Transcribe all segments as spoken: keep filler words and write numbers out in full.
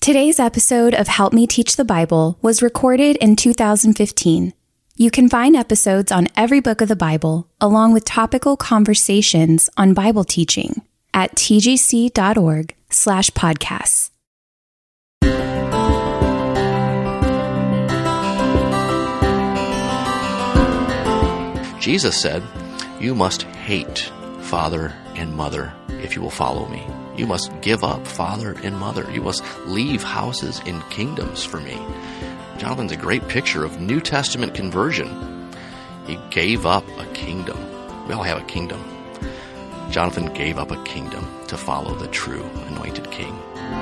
Today's episode of Help Me Teach the Bible was recorded in two thousand fifteen. You can find episodes on every book of the Bible, along with topical conversations on Bible teaching at tgc.org slash podcasts. Jesus said, "You must hate father and mother if you will follow me. You must give up father and mother. You must leave houses and kingdoms for me." Jonathan's a great picture of New Testament conversion. He gave up a kingdom. We all have a kingdom. Jonathan gave up a kingdom to follow the true anointed king.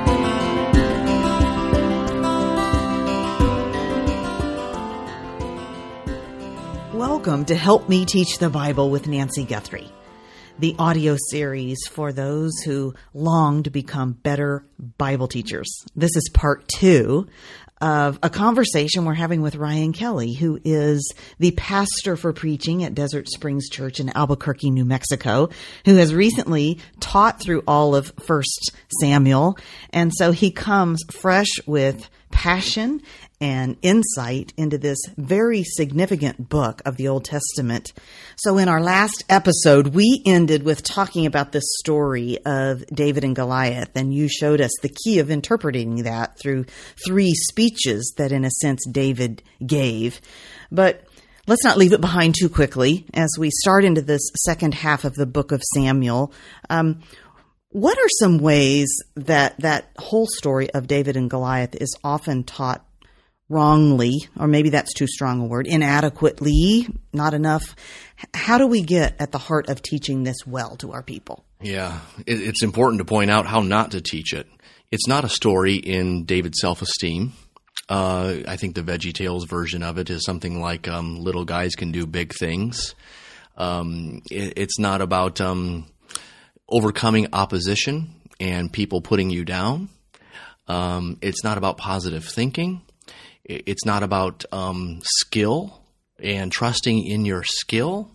Welcome to Help Me Teach the Bible with Nancy Guthrie, the audio series for those who long to become better Bible teachers. This is part two of a conversation we're having with Ryan Kelly, who is the pastor for preaching at Desert Springs Church in Albuquerque, New Mexico, who has recently taught through all of First Samuel. And so he comes fresh with passion and insight into this very significant book of the Old Testament. So in our last episode, we ended with talking about this story of David and Goliath, and you showed us the key of interpreting that through three speeches that, in a sense, David gave. But let's not leave it behind too quickly as we start into this second half of the book of Samuel. Um, what are some ways that that whole story of David and Goliath is often taught wrongly, or maybe that's too strong a word, inadequately, not enough? How do we get at the heart of teaching this well to our people? Yeah, it, it's important to point out how not to teach it. It's not a story in David's self-esteem. Uh, I think the VeggieTales version of it is something like um, little guys can do big things. Um, it, it's not about um, overcoming opposition and people putting you down. Um, it's not about positive thinking. It's not about um, skill and trusting in your skill.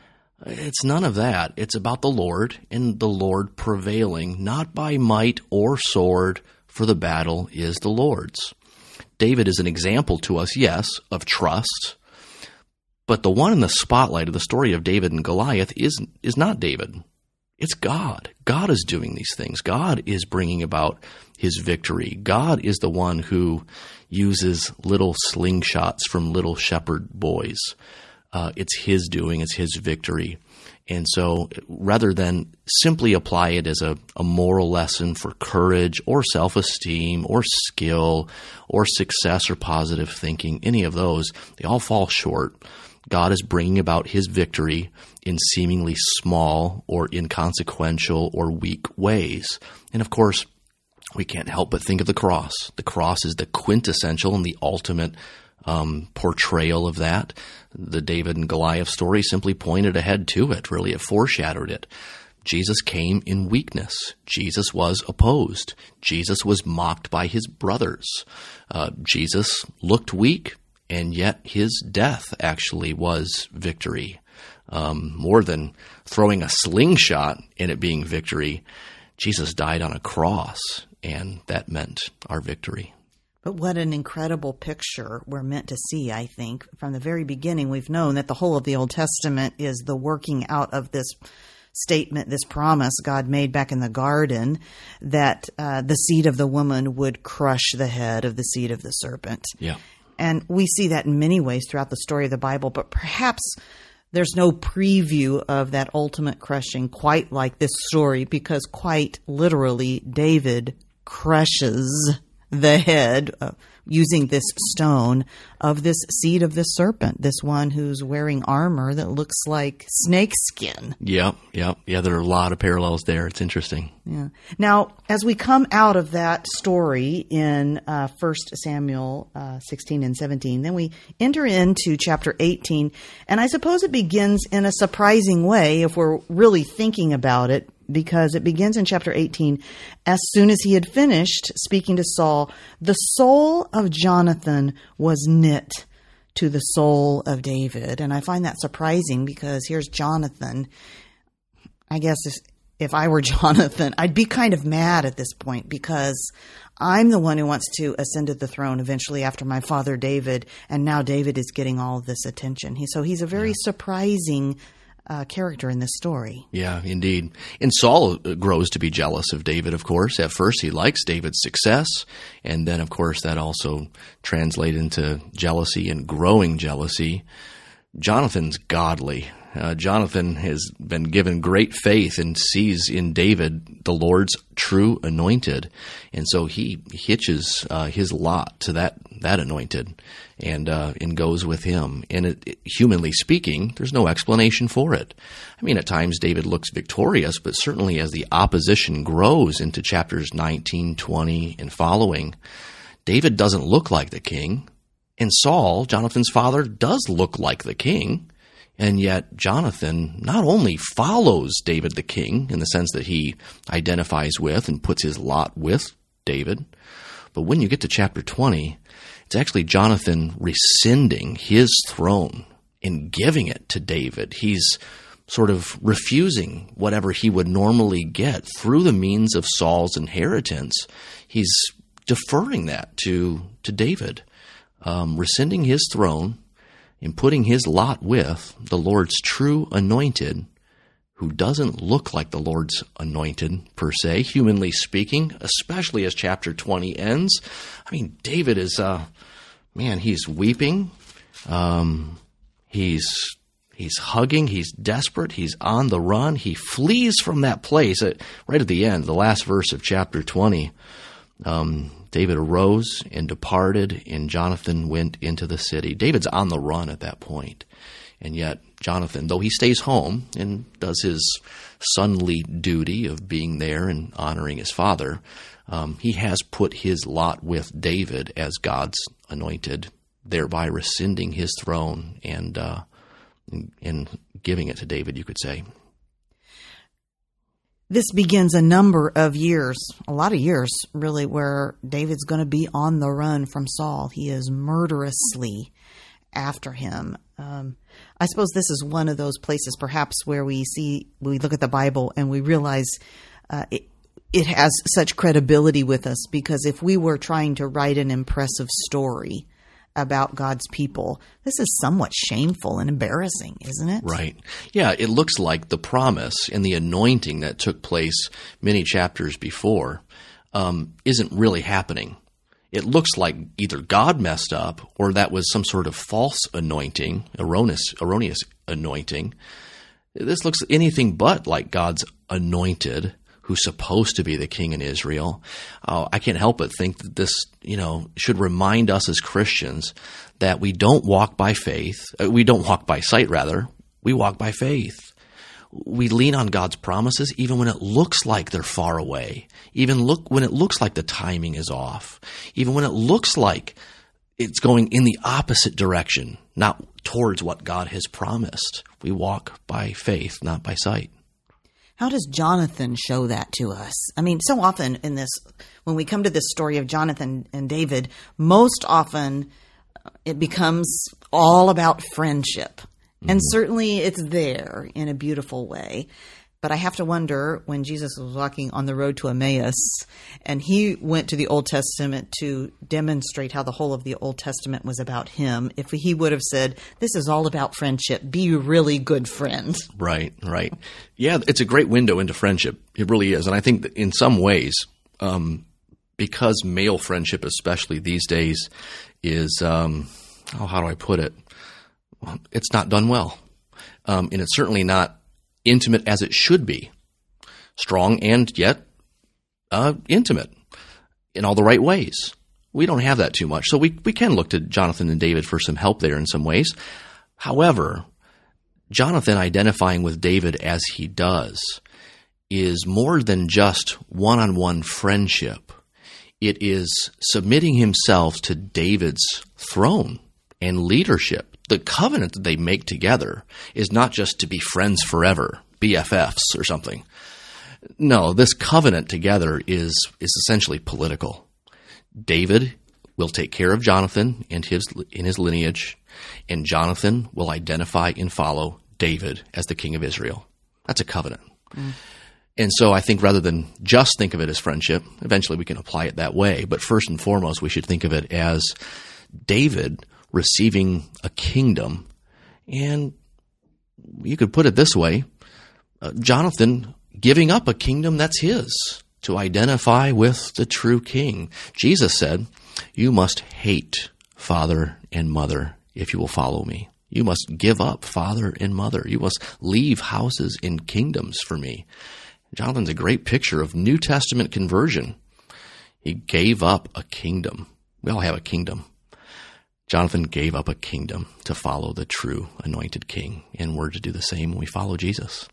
It's none of that. It's about the Lord and the Lord prevailing, not by might or sword, for the battle is the Lord's. David is an example to us, yes, of trust, but the one in the spotlight of the story of David and Goliath is is not David. It's God. God is doing these things. God is bringing about his victory. God is the one who uses little slingshots from little shepherd boys. Uh, it's his doing. It's his victory. And so rather than simply apply it as a, a moral lesson for courage or self-esteem or skill or success or positive thinking, any of those, they all fall short. God is bringing about his victory in seemingly small or inconsequential or weak ways. And of course, we can't help but think of the cross. The cross is the quintessential and the ultimate um, portrayal of that. The David and Goliath story simply pointed ahead to it. Really, it foreshadowed it. Jesus came in weakness. Jesus was opposed. Jesus was mocked by his brothers. Uh, Jesus looked weak, and yet his death actually was victory. Um, more than throwing a slingshot and it being victory, Jesus died on a cross, and that meant our victory. But what an incredible picture we're meant to see, I think. From the very beginning, we've known that the whole of the Old Testament is the working out of this statement, this promise God made back in the garden, that uh, the seed of the woman would crush the head of the seed of the serpent. Yeah. And we see that in many ways throughout the story of the Bible, but perhaps there's no preview of that ultimate crushing quite like this story, because quite literally, David crushes the head uh, using this stone of this seed of this serpent, this one who's wearing armor that looks like snake skin. Yep, yep. Yeah, there are a lot of parallels there. It's interesting. Yeah. Now, as we come out of that story in uh, First Samuel uh, sixteen and seventeen, then we enter into chapter eighteen, and I suppose it begins in a surprising way if we're really thinking about it, because it begins in chapter eighteen. As soon as he had finished speaking to Saul, the soul of Jonathan was knit to the soul of David. And I find that surprising, because here's Jonathan. I guess if I were Jonathan, I'd be kind of mad at this point, because I'm the one who wants to ascend to the throne eventually after my father David, and now David is getting all of this attention. He, so he's a very yeah. surprising uh, character in this story. Yeah, indeed. And Saul grows to be jealous of David, of course. At first, he likes David's success, and then, of course, that also translates into jealousy and growing jealousy. Jonathan's godly. Uh, Jonathan has been given great faith and sees in David the Lord's true anointed. And so he hitches uh, his lot to that that anointed and uh, and goes with him. And it, it, humanly speaking, there's no explanation for it. I mean, at times David looks victorious, but certainly as the opposition grows into chapters nineteen, twenty, and following, David doesn't look like the king. And Saul, Jonathan's father, does look like the king. And yet Jonathan not only follows David the king in the sense that he identifies with and puts his lot with David, but when you get to chapter twenty, it's actually Jonathan rescinding his throne and giving it to David. He's sort of refusing whatever he would normally get through the means of Saul's inheritance. He's deferring that to, to David, um, rescinding his throne and putting his lot with the Lord's true anointed, who doesn't look like the Lord's anointed per se, humanly speaking, especially as chapter twenty ends. I mean, David is, uh, man, he's weeping. Um, he's he's hugging. He's desperate. He's on the run. He flees from that place at, right at the end, the last verse of chapter twenty. Um, David arose and departed, and Jonathan went into the city. David's on the run at that point. And yet Jonathan, though he stays home and does his sonly duty of being there and honoring his father, um, he has put his lot with David as God's anointed, thereby rescinding his throne and, uh, and giving it to David, you could say. This begins a number of years, a lot of years, really, where David's going to be on the run from Saul. He is murderously after him. Um, I suppose this is one of those places, perhaps, where we see, we look at the Bible and we realize uh, it, it has such credibility with us, because if we were trying to write an impressive story about God's people, this is somewhat shameful and embarrassing, isn't it? Right. Yeah, it looks like the promise and the anointing that took place many chapters before um, isn't really happening. It looks like either God messed up or that was some sort of false anointing, erroneous, erroneous anointing. This looks anything but like God's anointed, who's supposed to be the king in Israel. Uh, I can't help but think that this, you know, should remind us as Christians that we don't walk by faith. Uh, we don't walk by sight, rather. We walk by faith. We lean on God's promises even when it looks like they're far away, even look when it looks like the timing is off, even when it looks like it's going in the opposite direction, not towards what God has promised. We walk by faith, not by sight. How does Jonathan show that to us? I mean, so often in this, when we come to this story of Jonathan and David, most often it becomes all about friendship. Mm-hmm. And certainly it's there in a beautiful way. But I have to wonder, when Jesus was walking on the road to Emmaus and he went to the Old Testament to demonstrate how the whole of the Old Testament was about him, if he would have said, this is all about friendship, be a really good friend. Right, right. Yeah, it's a great window into friendship. It really is. And I think that in some ways, um, because male friendship, especially these days, is, um, oh, how do I put it? Well, it's not done well. Um, and it's certainly not intimate as it should be, strong and yet uh, intimate in all the right ways. We don't have that too much. So we, we can look to Jonathan and David for some help there in some ways. However, Jonathan identifying with David as he does is more than just one-on-one friendship. It is submitting himself to David's throne and leadership. The covenant that they make together is not just to be friends forever, B F Fs or something. No, this covenant together is is essentially political. David will take care of Jonathan and his in his lineage, and Jonathan will identify and follow David as the king of Israel. That's a covenant. Mm. And so I think rather than just think of it as friendship, eventually we can apply it that way. But first and foremost, we should think of it as David receiving a kingdom. And you could put it this way, uh, Jonathan giving up a kingdom that's his to identify with the true king. Jesus said, "You must hate father and mother if you will follow me. You must give up father and mother. You must leave houses and kingdoms for me." Jonathan's a great picture of New Testament conversion. He gave up a kingdom. We all have a kingdom. Jonathan gave up a kingdom to follow the true anointed king, and we're to do the same when we follow Jesus.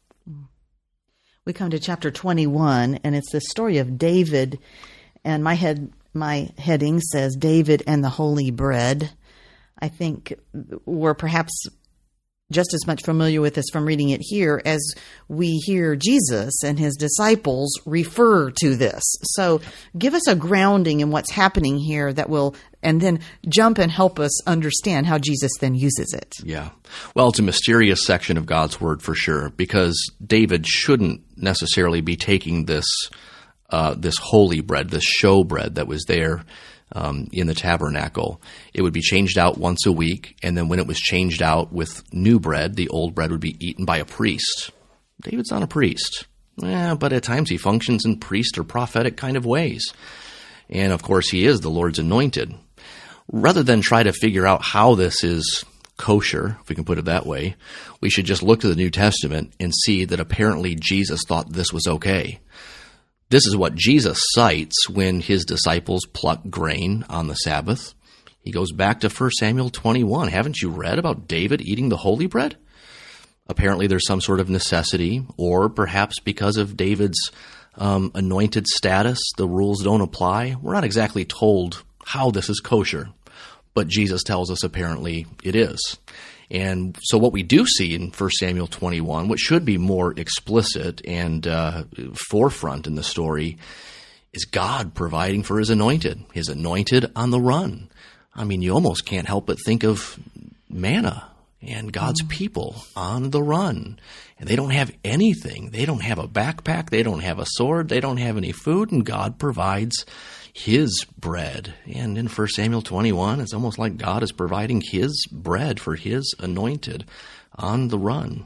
We come to chapter twenty-one, and it's the story of David, and my head, my heading says David and the Holy Bread. I think we're perhaps just as much familiar with this from reading it here as we hear Jesus and his disciples refer to this. So give us a grounding in what's happening here that will, and then jump and help us understand how Jesus then uses it. Yeah. Well, it's a mysterious section of God's word for sure, because David shouldn't necessarily be taking this, uh, this holy bread, this show bread that was there Um, in the tabernacle. It would be changed out once a week, and then when it was changed out with new bread, the old bread would be eaten by a priest. David's not a priest, eh, but at times he functions in priest or prophetic kind of ways. And of course, he is the Lord's anointed. Rather than try to figure out how this is kosher, if we can put it that way, we should just look to the New Testament and see that apparently Jesus thought this was okay. This is what Jesus cites when his disciples pluck grain on the Sabbath. He goes back to First Samuel twenty-one. Haven't you read about David eating the holy bread? Apparently there's some sort of necessity, or perhaps because of David's um, anointed status, the rules don't apply. We're not exactly told how this is kosher, but Jesus tells us apparently it is. And so what we do see in First Samuel twenty-one, which should be more explicit and uh, forefront in the story, is God providing for his anointed, his anointed on the run. I mean, you almost can't help but think of manna and God's people on the run. And they don't have anything. They don't have a backpack. They don't have a sword. They don't have any food. And God provides his bread. And in First Samuel twenty-one, it's almost like God is providing his bread for his anointed on the run.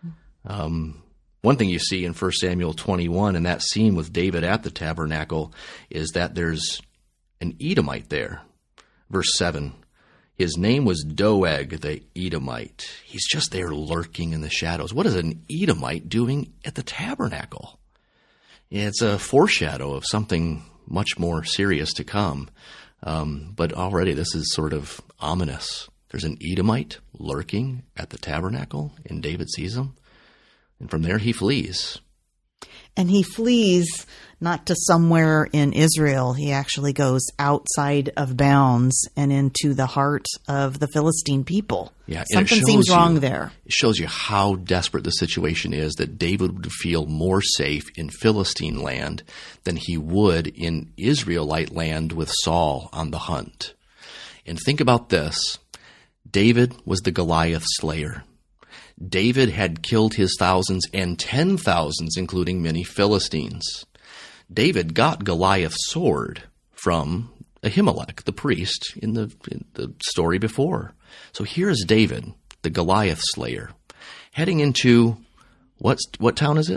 Um, one thing you see in First Samuel twenty-one in that scene with David at the tabernacle is that there's an Edomite there. Verse seven, his name was Doeg the Edomite. He's just there lurking in the shadows. What is an Edomite doing at the tabernacle? It's a foreshadow of something much more serious to come. Um, but already this is sort of ominous. There's an Edomite lurking at the tabernacle, and David sees him. And from there he flees. And he flees not to somewhere in Israel. He actually goes outside of bounds and into the heart of the Philistine people. Yeah, something seems wrong you, there. It shows you how desperate the situation is, that David would feel more safe in Philistine land than he would in Israelite land with Saul on the hunt. And think about this. David was the Goliath slayer. David had killed his thousands and ten thousands, including many Philistines. David got Goliath's sword from Ahimelech, the priest, in the, in the story before. So here's David, the Goliath slayer, heading into, what's, what town is it?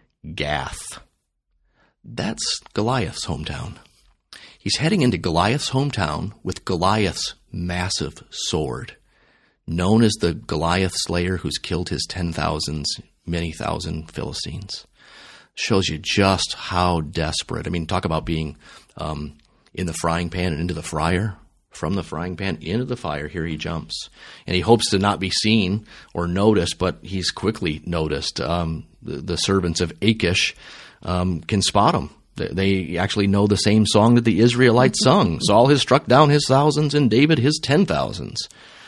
Gath. That's Goliath's hometown. He's heading into Goliath's hometown with Goliath's massive sword, known as the Goliath slayer who's killed his ten thousands, many thousand Philistines. Shows you just how desperate. I mean, talk about being um, in the frying pan and into the fryer. From the frying pan into the fire, here he jumps. And he hopes to not be seen or noticed, but he's quickly noticed. Um, the, the servants of Achish um, can spot him. They actually know the same song that the Israelites sung. Saul has struck down his thousands and David his ten thousands.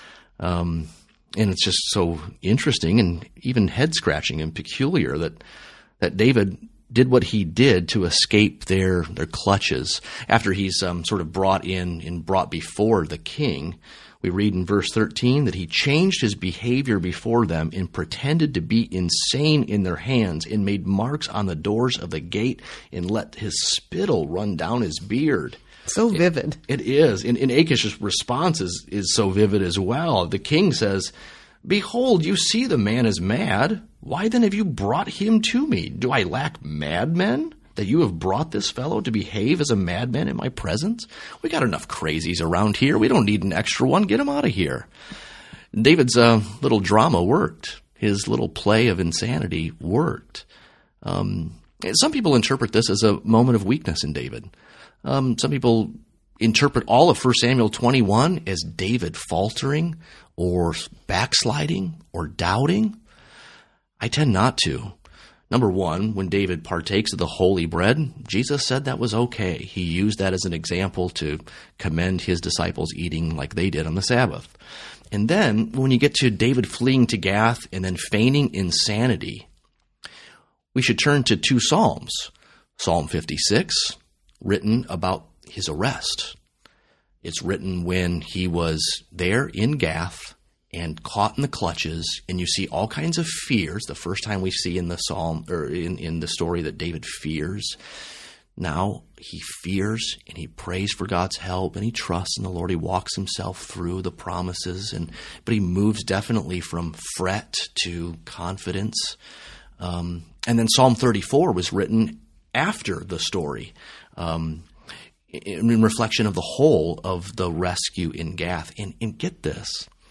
Um, and it's just so interesting and even head-scratching and peculiar that that David did what he did to escape their their clutches. After he's um, sort of brought in and brought before the king, we read in verse thirteen that he changed his behavior before them and pretended to be insane in their hands and made marks on the doors of the gate and let his spittle run down his beard. So vivid. It, it is. And, and Achish's response is, is so vivid as well. The king says, "Behold, you see the man is mad. Why then have you brought him to me? Do I lack madmen, that you have brought this fellow to behave as a madman in my presence? We got enough crazies around here. We don't need an extra one. Get him out of here." David's uh, little drama worked. His little play of insanity worked. Um, some people interpret this as a moment of weakness in David. Um, some people interpret all of First Samuel twenty-one as David faltering or backsliding or doubting. I tend not to. Number one, when David partakes of the holy bread, Jesus said that was okay. He used that as an example to commend his disciples eating like they did on the Sabbath. And then when you get to David fleeing to Gath and then feigning insanity, we should turn to two Psalms. Psalm fifty-six, written about his arrest. It's written when he was there in Gath and caught in the clutches, and you see all kinds of fears. The first time we see in the psalm, or in, in the story, that David fears. Now he fears and he prays for God's help and he trusts in the Lord. He walks himself through the promises, and but he moves definitely from fret to confidence. Um, and then Psalm thirty-four was written after the story, um, in, in reflection of the whole of the rescue in Gath. And, and get this.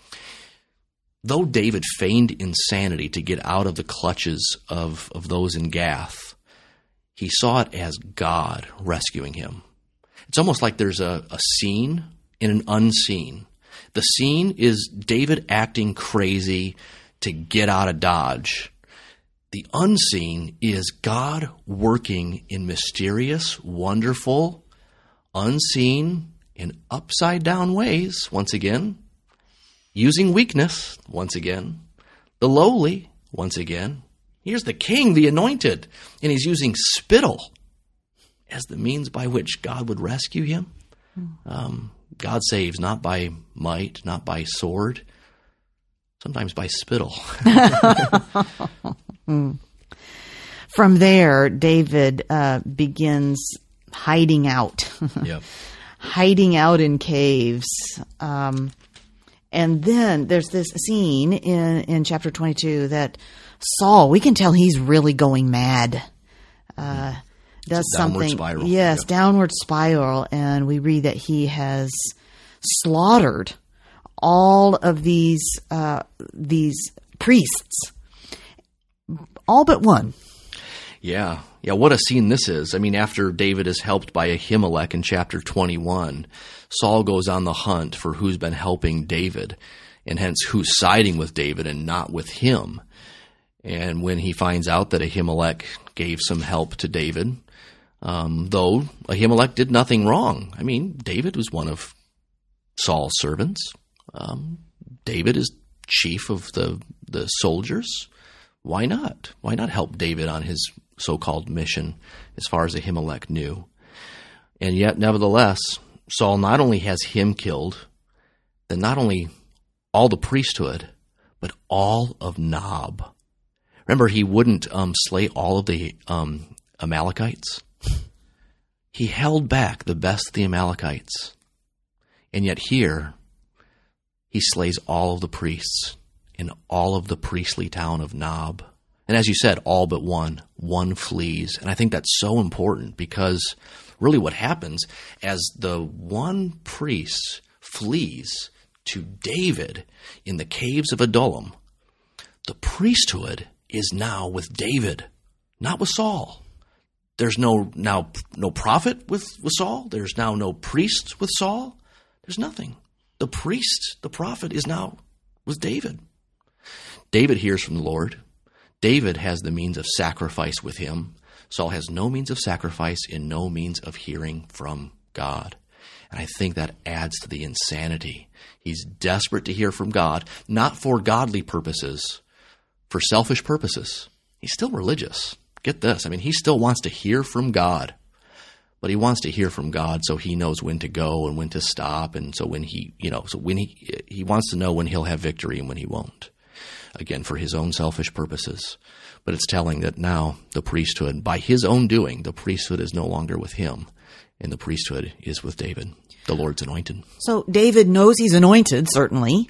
Though David feigned insanity to get out of the clutches of, of those in Gath, he saw it as God rescuing him. It's almost like there's a, a seen and an unseen. The scene is David acting crazy to get out of Dodge. The unseen is God working in mysterious, wonderful, unseen, and upside down ways, once again. Using weakness, once again. The lowly, once again. Here's the king, the anointed, and he's using spittle as the means by which God would rescue him. Um, God saves not by might, not by sword, sometimes by spittle. From there, David uh, begins hiding out, Yep. hiding out in caves. Um And then there's this scene in, in chapter twenty-two that Saul, we can tell he's really going mad. Uh, does downward something. spiral. Yes, Yep. downward spiral. And we read that he has slaughtered all of these, uh, these priests, all but one. Yeah. Yeah, what a scene this is. I mean, after David is helped by Ahimelech in chapter twenty-one, Saul goes on the hunt for who's been helping David, and hence who's siding with David and not with him. And when he finds out that Ahimelech gave some help to David, um, though Ahimelech did nothing wrong. I mean, David was one of Saul's servants. Um, David is chief of the, the soldiers. Why not? Why not help David on his so-called mission as far as Ahimelech knew? And yet, nevertheless, Saul not only has him killed, then not only all the priesthood, but all of Nob. Remember, he wouldn't um, slay all of the um, Amalekites. He held back the best of the Amalekites. And yet here, he slays all of the priests in all of the priestly town of Nob. And as you said, all but one. One flees. And I think that's so important, because really what happens as the one priest flees to David in the caves of Adullam, the priesthood is now with David, not with Saul. There's no now no prophet with, with Saul. There's now no priest with Saul. There's nothing. The priest, the prophet, is now with David. David hears from the Lord. David has the means of sacrifice with him. Saul has no means of sacrifice and no means of hearing from God. And I think that adds to the insanity. He's desperate to hear from God, not for godly purposes, for selfish purposes. He's still religious. Get this. I mean, he still wants to hear from God, but he wants to hear from God so he knows when to go and when to stop. And so when he, you know, so when he, he wants to know when he'll have victory and when he won't. Again, for his own selfish purposes. But it's telling that now the priesthood, by his own doing, the priesthood is no longer with him, and the priesthood is with David, the Lord's anointed. So David knows he's anointed, certainly.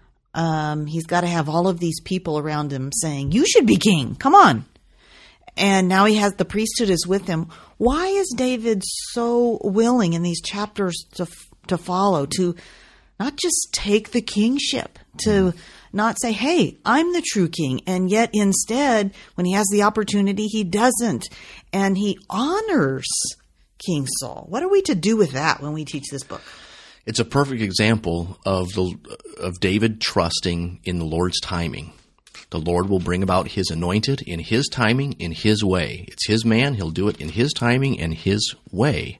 Um, he's got to have all of these people around him saying, you should be king. Come on. And now he has the priesthood is with him. Why is David so willing in these chapters to to follow, to not just take the kingship, to not say, hey, I'm the true king. And yet instead, when he has the opportunity, he doesn't. And he honors King Saul. What are we to do with that when we teach this book? It's a perfect example of the of David trusting in the Lord's timing. The Lord will bring about his anointed in his timing, in his way. It's his man. He'll do it in his timing and his way.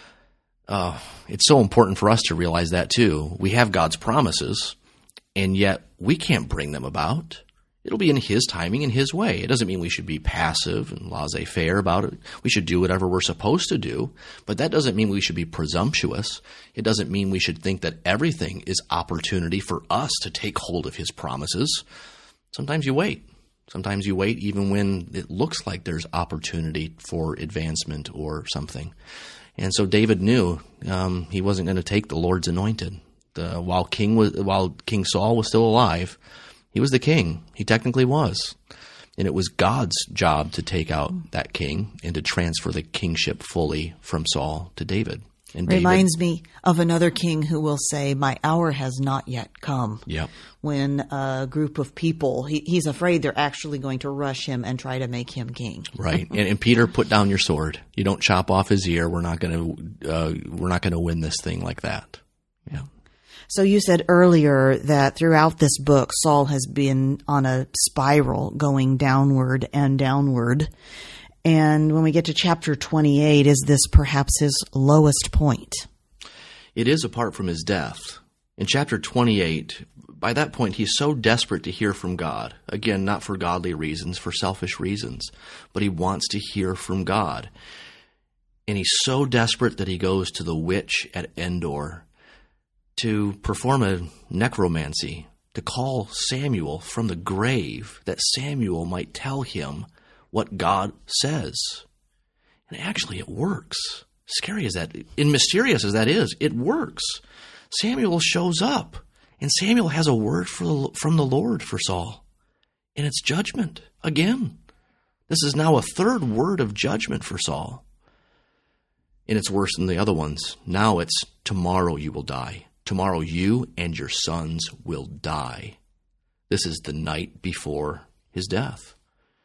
Uh, it's so important for us to realize that too. We have God's promises, and yet we can't bring them about. It'll be in his timing and his way. It doesn't mean we should be passive and laissez-faire about it. We should do whatever we're supposed to do, but that doesn't mean we should be presumptuous. It doesn't mean we should think that everything is opportunity for us to take hold of his promises. Sometimes you wait. Sometimes you wait even when it looks like there's opportunity for advancement or something. And so David knew um, he wasn't going to take the Lord's anointed. The, while King was, while King Saul was still alive, he was the king. He technically was. And it was God's job to take out that king and to transfer the kingship fully from Saul to David. And David, reminds me of another king who will say, my hour has not yet come. Yep. When a group of people, he, he's afraid they're actually going to rush him and try to make him king. Right. And, and Peter, put down your sword. You don't chop off his ear. We're not going to, uh, we're not going to win this thing like that. Yeah. So you said earlier that throughout this book, Saul has been on a spiral going downward and downward. And when we get to chapter twenty-eight, is this perhaps his lowest point? It is apart from his death. In chapter twenty-eight, by that point, he's so desperate to hear from God. Again, not for godly reasons, for selfish reasons. But he wants to hear from God. And he's so desperate that he goes to the witch at Endor to perform a necromancy, to call Samuel from the grave, that Samuel might tell him what God says. And actually it works. Scary as that, and mysterious as that is, it works. Samuel shows up, and Samuel has a word for the, from the Lord for Saul. And it's judgment again. This is now a third word of judgment for Saul. And it's worse than the other ones. Now it's, tomorrow you will die. Tomorrow you and your sons will die. This is the night before his death.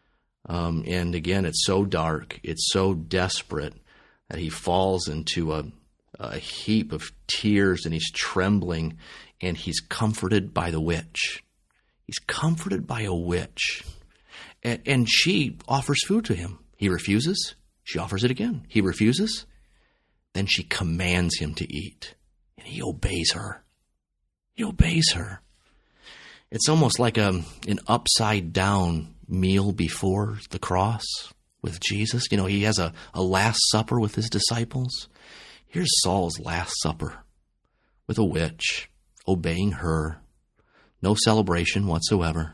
Um, and again, it's so dark, it's so desperate that he falls into a, a heap of tears, and he's trembling, and he's comforted by the witch. He's comforted by a witch. And, and she offers food to him. He refuses. She offers it again. He refuses. Then she commands him to eat. And he obeys her. He obeys her. It's almost like a, an upside down meal before the cross with Jesus. You know, he has a, a last supper with his disciples. Here's Saul's last supper with a witch, obeying her. No celebration whatsoever.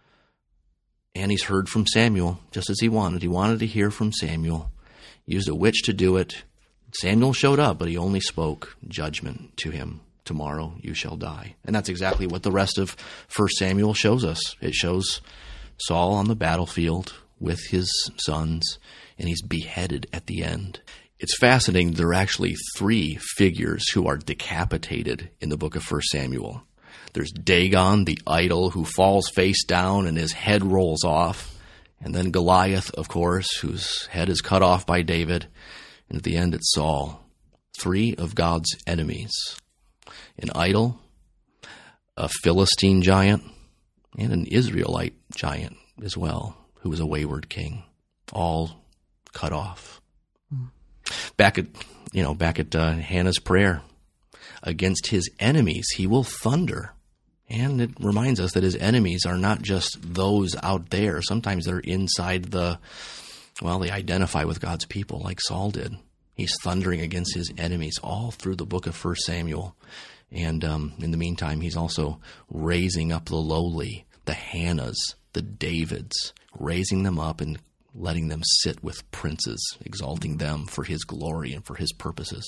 And he's heard from Samuel, just as he wanted. He wanted to hear from Samuel. He used a witch to do it. Samuel showed up, but he only spoke judgment to him. Tomorrow you shall die. And that's exactly what the rest of First Samuel shows us. It shows Saul on the battlefield with his sons, and he's beheaded at the end. It's fascinating. There are actually three figures who are decapitated in the book of First Samuel. There's Dagon, the idol, who falls face down and his head rolls off. And then Goliath, of course, whose head is cut off by David. And at the end, it's Saul. Three of God's enemies. An idol, a Philistine giant, and an Israelite giant as well, who was a wayward king, all cut off. Back at, you know, back at uh, Hannah's prayer, against his enemies he will thunder. And it reminds us that his enemies are not just those out there. Sometimes they're inside the Well, they identify with God's people like Saul did. He's thundering against his enemies all through the book of First Samuel. And um, in the meantime, he's also raising up the lowly, the Hannahs, the Davids, raising them up and letting them sit with princes, exalting them for his glory and for his purposes.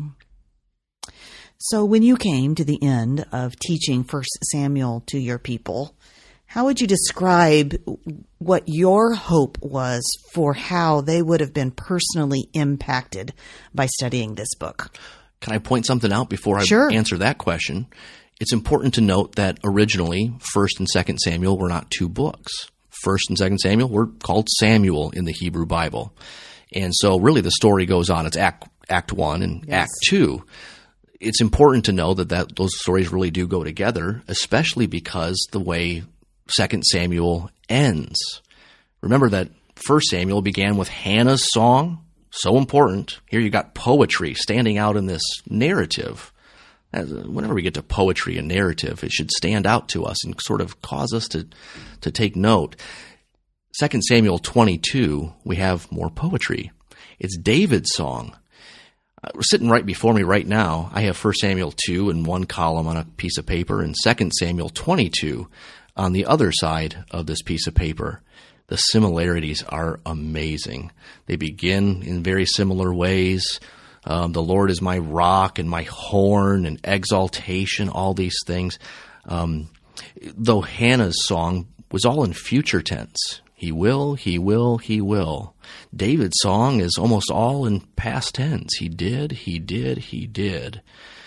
So when you came to the end of teaching First Samuel to your people, how would you describe what your hope was for how they would have been personally impacted by studying this book? Can I point something out before I Sure. answer that question? It's important to note that originally First and Second Samuel were not two books. First and Second Samuel were called Samuel in the Hebrew Bible. And so really the story goes on. It's Act, Act one and Yes. Act two. It's important to know that, that those stories really do go together, especially because the way Second Samuel ends. Remember that First Samuel began with Hannah's song. So important. Here you got poetry standing out in this narrative. As, uh, whenever we get to poetry and narrative, it should stand out to us and sort of cause us to, to take note. Second Samuel twenty-two, we have more poetry. It's David's song. Uh, sitting right before me right now, I have First Samuel two in one column on a piece of paper and Second Samuel twenty-two on the other side of this piece of paper. The similarities are amazing. They begin in very similar ways. Um, the Lord is my rock and my horn and exaltation, all these things. Um, though Hannah's song was all in future tense. He will, he will, he will. David's song is almost all in past tense. He did, he did, he did.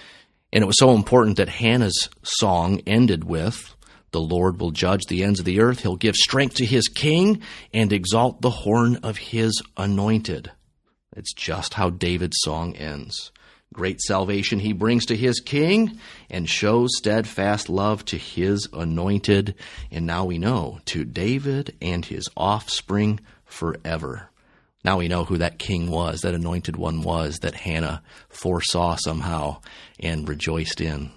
And it was so important that Hannah's song ended with, the Lord will judge the ends of the earth. He'll give strength to his king and exalt the horn of his anointed. It's just how David's song ends. Great salvation he brings to his king and shows steadfast love to his anointed. And now we know, to David and his offspring forever. Now we know who that king was, that anointed one was, that Hannah foresaw somehow and rejoiced in.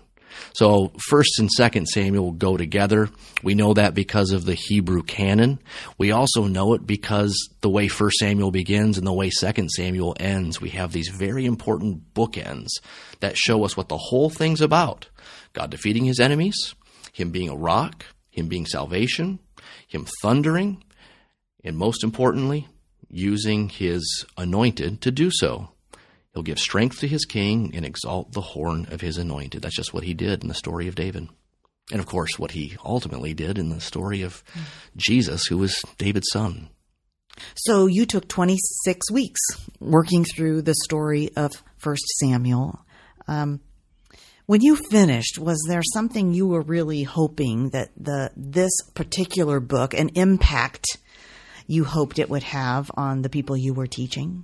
So First and Second Samuel go together. We know that because of the Hebrew canon. We also know it because the way First Samuel begins and the way Second Samuel ends. We have these very important bookends that show us what the whole thing's about. God defeating his enemies, him being a rock, him being salvation, him thundering, and most importantly, using his anointed to do so. He'll give strength to his king and exalt the horn of his anointed. That's just what he did in the story of David. And of course, what he ultimately did in the story of Jesus, who was David's son. So you took twenty-six weeks working through the story of First Samuel. Um, when you finished, was there something you were really hoping that the this particular book, an impact you hoped it would have on the people you were teaching?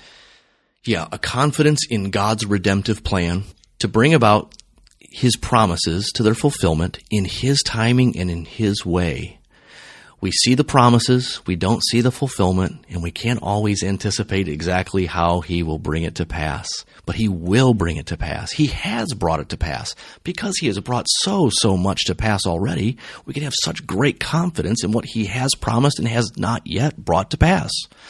Yeah, a confidence in God's redemptive plan to bring about his promises to their fulfillment in his timing and in his way. We see the promises, we don't see the fulfillment, and we can't always anticipate exactly how he will bring it to pass. But he will bring it to pass. He has brought it to pass. Because he has brought so, so much to pass already, we can have such great confidence in what he has promised and has not yet brought to pass.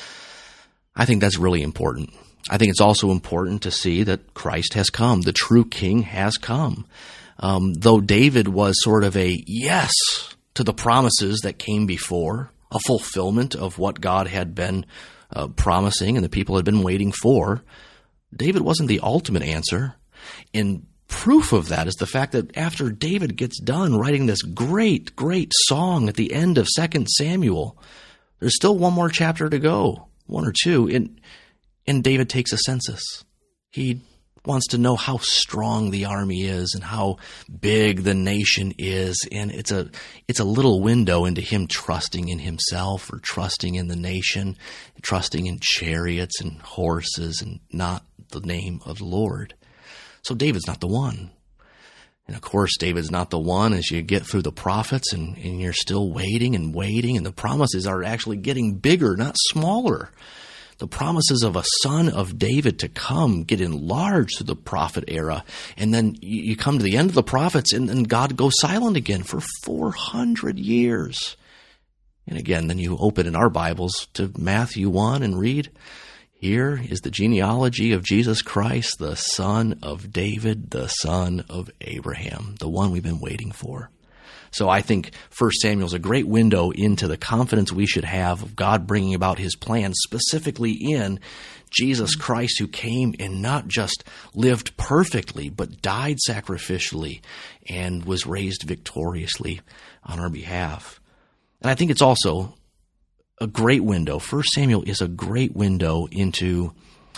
I think that's really important. I think it's also important to see that Christ has come. The true king has come. Um, though David was sort of a yes to the promises that came before, a fulfillment of what God had been uh, promising and the people had been waiting for, David wasn't the ultimate answer. And proof of that is the fact that after David gets done writing this great, great song at the end of Second Samuel, there's still one more chapter to go, one or two, and And David takes a census. He wants to know how strong the army is and how big the nation is. And it's a it's a little window into him trusting in himself or trusting in the nation, trusting in chariots and horses and not the name of the Lord. So David's not the one. And of course, David's not the one as you get through the prophets and, and you're still waiting and waiting. And the promises are actually getting bigger, not smaller. The promises of a son of David to come get enlarged through the prophet era. And then you come to the end of the prophets and then God goes silent again for four hundred years. And again, then you open in our Bibles to Matthew one and read, here is the genealogy of Jesus Christ, the son of David, the son of Abraham, the one we've been waiting for. So I think First Samuel is a great window into the confidence we should have of God bringing about his plan, specifically in Jesus Christ, who came and not just lived perfectly, but died sacrificially and was raised victoriously on our behalf. And I think it's also a great window. First Samuel is a great window into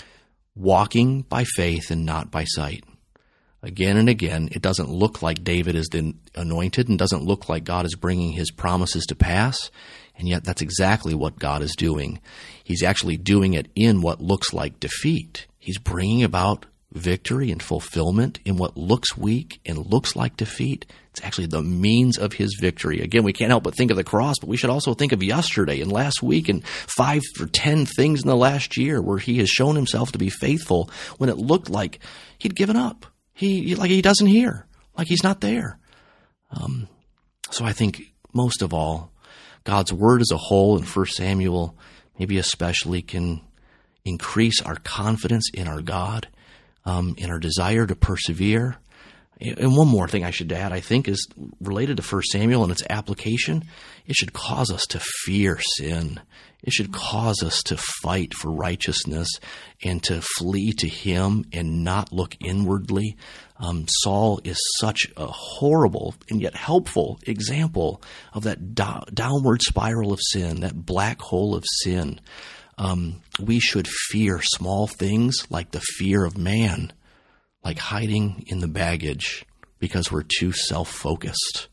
walking by faith and not by sight. Again and again, it doesn't look like David is the anointed and doesn't look like God is bringing his promises to pass, and yet that's exactly what God is doing. He's actually doing it in what looks like defeat. He's bringing about victory and fulfillment in what looks weak and looks like defeat. It's actually the means of his victory. Again, we can't help but think of the cross, but we should also think of yesterday and last week and five or ten things in the last year where he has shown himself to be faithful when it looked like he'd given up. He like he doesn't hear, like he's not there. Um, so I think most of all, God's word as a whole in First Samuel, maybe especially, can increase our confidence in our God, um, in our desire to persevere. And one more thing I should add, I think, is related to First Samuel and its application. It should cause us to fear sin. It should cause us to fight for righteousness and to flee to him and not look inwardly. Um, Saul is such a horrible and yet helpful example of that do- downward spiral of sin, that black hole of sin. Um, we should fear small things like the fear of man, like hiding in the baggage because we're too self-focused.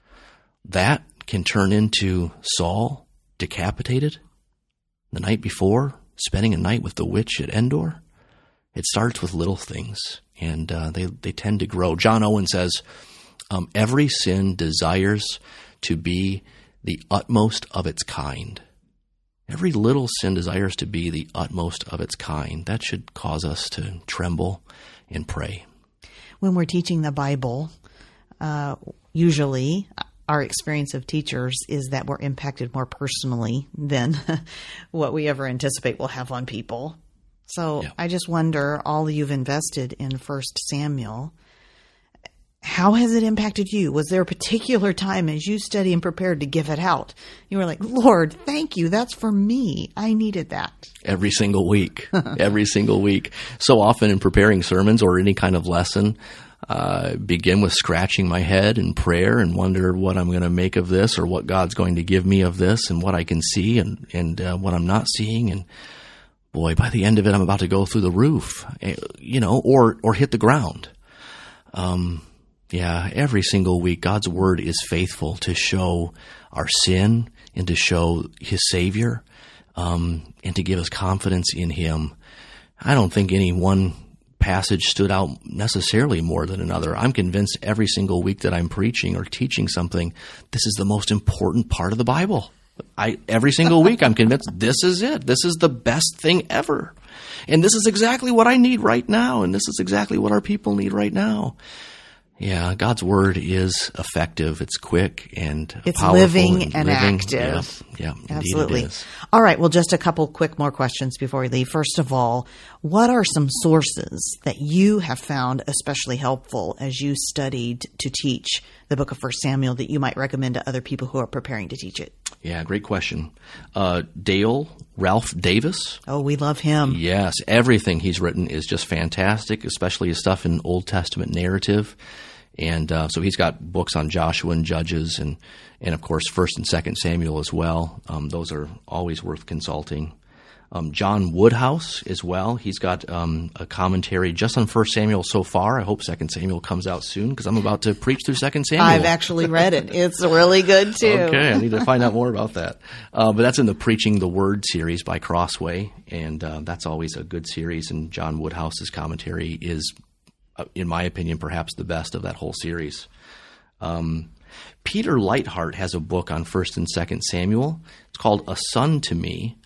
That can turn into Saul decapitated the night before, spending a night with the witch at Endor. It starts with little things, and uh, they, they tend to grow. John Owen says, um, every sin desires to be the utmost of its kind. Every little sin desires to be the utmost of its kind. That should cause us to tremble and pray. When we're teaching the Bible, uh, usually our experience of teachers is that we're impacted more personally than what we ever anticipate we'll have on people. So yeah. I just wonder, all you've invested in First Samuel, how has it impacted you? Was there a particular time as you study and prepared to give it out, you were like, Lord, thank you. That's for me. I needed that. Every single week, every single week. So often in preparing sermons or any kind of lesson, uh, begin with scratching my head in prayer and wonder what I'm going to make of this or what God's going to give me of this and what I can see and, and uh, what I'm not seeing. And boy, by the end of it, I'm about to go through the roof, you know, or, or hit the ground. Um, Yeah, every single week, God's word is faithful to show our sin and to show his Savior, um, and to give us confidence in him. I don't think any one passage stood out necessarily more than another. I'm convinced every single week that I'm preaching or teaching something, this is the most important part of the Bible. I, every single week, I'm convinced this is it. This is the best thing ever. And this is exactly what I need right now. And this is exactly what our people need right now. Yeah, God's word is effective. It's quick and it's powerful. living and, and living. active. Yeah, yeah, absolutely. Indeed it is. All right. Well, just a couple quick more questions before we leave. First of all, what are some sources that you have found especially helpful as you studied to teach the book of First Samuel that you might recommend to other people who are preparing to teach it? Yeah, great question. Uh, Dale Ralph Davis. Oh, we love him. Yes, everything he's written is just fantastic, especially his stuff in Old Testament narrative. And uh, so he's got books on Joshua and Judges and, and of course, First and Second Samuel as well. Um, those are always worth consulting. Um, John Woodhouse as well. He's got um, a commentary just on First Samuel so far. I hope Second Samuel comes out soon because I'm about to preach through Second Samuel. I've actually read it. It's really good too. Okay, I need to find out more about that. Uh, but that's in the Preaching the Word series by Crossway, and uh, that's always a good series. And John Woodhouse's commentary is, uh, in my opinion, perhaps the best of that whole series. Um, Peter Leithart has a book on First and Second Samuel. It's called A Son to Me.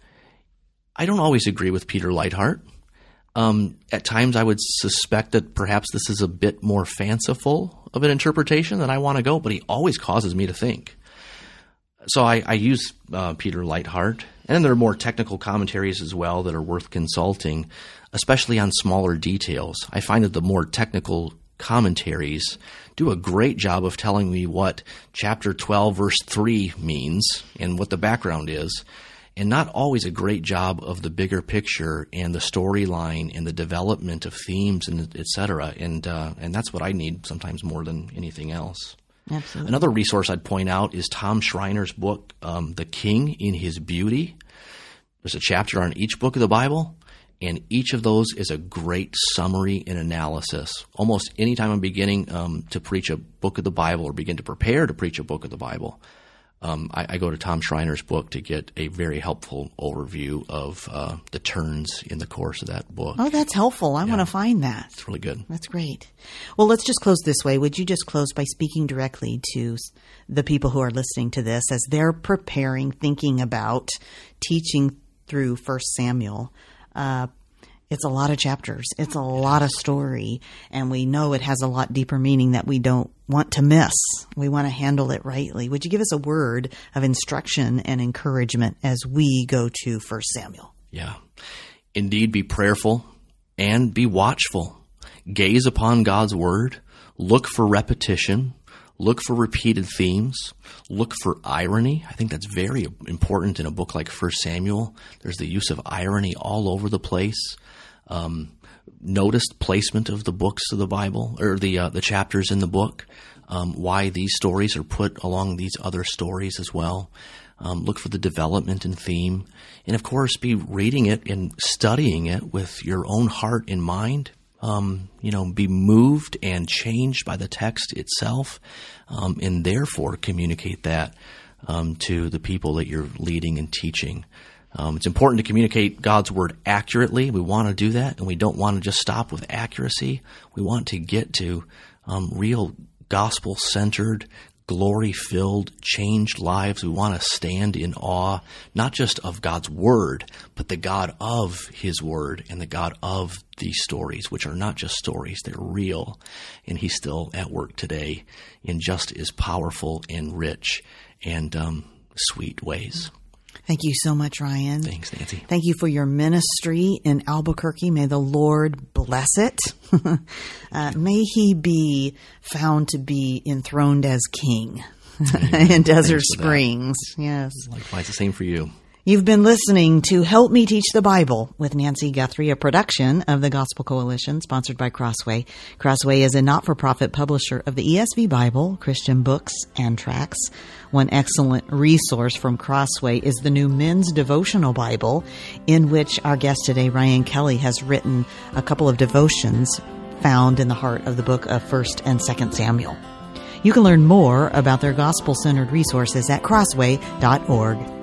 I don't always agree with Peter Leithart. Um, at times I would suspect that perhaps this is a bit more fanciful of an interpretation than I want to go, but he always causes me to think. So I, I use uh, Peter Leithart, and then there are more technical commentaries as well that are worth consulting, especially on smaller details. I find that the more technical commentaries do a great job of telling me what chapter twelve, verse three means and what the background is, and not always a great job of the bigger picture and the storyline and the development of themes and et cetera. And, uh, and that's what I need sometimes more than anything else. Absolutely. Another resource I'd point out is Tom Schreiner's book, um, The King in His Beauty. There's a chapter on each book of the Bible, and each of those is a great summary and analysis. Almost any time I'm beginning um, to preach a book of the Bible or begin to prepare to preach a book of the Bible, um, I, I go to Tom Schreiner's book to get a very helpful overview of uh, the turns in the course of that book. Oh, that's helpful. I yeah. want to find that. It's really good. That's great. Well, let's just close this way. Would you just close by speaking directly to the people who are listening to this as they're preparing, thinking about teaching through First Samuel? Uh, it's a lot of chapters. It's a lot of story, and we know it has a lot deeper meaning that we don't want to miss. We want to handle it rightly. Would you give us a word of instruction and encouragement as we go to First Samuel? Yeah. Indeed, be prayerful and be watchful. Gaze upon God's word. Look for repetition. Look for repeated themes. Look for irony. I think that's very important in a book like First Samuel. There's the use of irony all over the place. Um, notice placement of the books of the Bible, or the uh, the chapters in the book. Um, why these stories are put along these other stories as well. Um, look for the development and theme. And of course, be reading it and studying it with your own heart in mind. Um, you know, be moved and changed by the text itself, um, and therefore communicate that um, to the people that you're leading and teaching. Um, it's important to communicate God's word accurately. We want to do that, and we don't want to just stop with accuracy. We want to get to um, real gospel-centered, glory-filled, changed lives. We want to stand in awe, not just of God's word, but the God of his word and the God of these stories, which are not just stories, they're real. And he's still at work today in just as powerful and rich and um, sweet ways. Thank you so much, Ryan. Thanks, Nancy. Thank you for your ministry in Albuquerque. May the Lord bless it. uh, may he be found to be enthroned as king in Desert Springs. Yes. Likewise, the same for you. You've been listening to Help Me Teach the Bible with Nancy Guthrie, a production of the Gospel Coalition, sponsored by Crossway. Crossway is a not-for-profit publisher of the E S V Bible, Christian books, and tracts. One excellent resource from Crossway is the new Men's Devotional Bible, in which our guest today, Ryan Kelly, has written a couple of devotions found in the heart of the book of First and Second Samuel. You can learn more about their gospel-centered resources at crossway dot org.